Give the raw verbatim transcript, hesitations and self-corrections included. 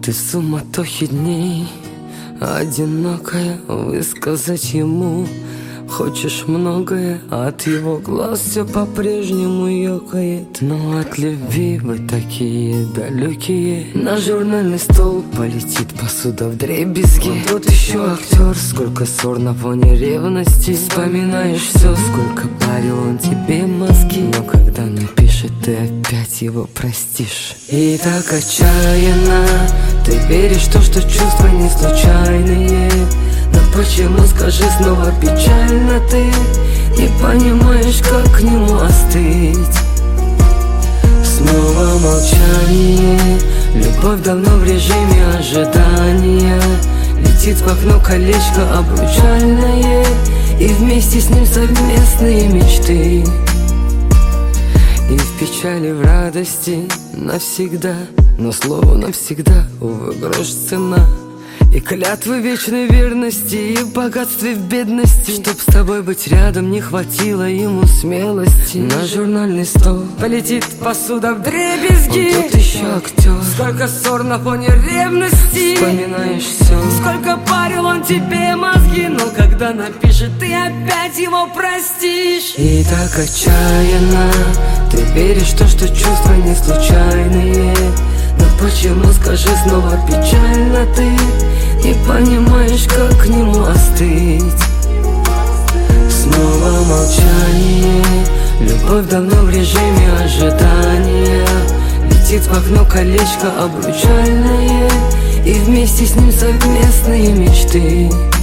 Ты суматохи дней, одинокая, высказать ему хочешь многое, от его глаз все по-прежнему ёкает. Но от любви вы такие далекие. На журнальный стол полетит посуда вдребезги. Вот еще актер, сколько ссор на фоне ревности. Вспоминаешь все, сколько парил он тебе мозги. Но когда напишет, ты опять его простишь. И так отчаянно ты веришь в то, что чувства не случайные. Но почему, скажи, снова печально ты не понимаешь, как к нему остыть? Снова молчание, любовь давно в режиме ожидания. Летит в окно колечко обручальное, и вместе с ним совместные мечты. И в печали, в радости навсегда, но слову навсегда, увы, грош цена. И клятвы вечной верности, и в богатстве, в бедности. Чтоб с тобой быть рядом, не хватило ему смелости. На журнальный стол полетит посуда вдребезги. Он тут еще актер, сколько ссор на фоне ревности. Вспоминаешь все, сколько парил он тебе мозги. Но когда напишет, ты опять его простишь. И так отчаянно ты веришь в то, что чувства не случайные. Но почему, скажи, снова печально ты не понимаешь, как к нему остыть? Снова молчание, любовь давно в режиме ожидания. Летит в окно колечко обручальное, и вместе с ним совместные мечты.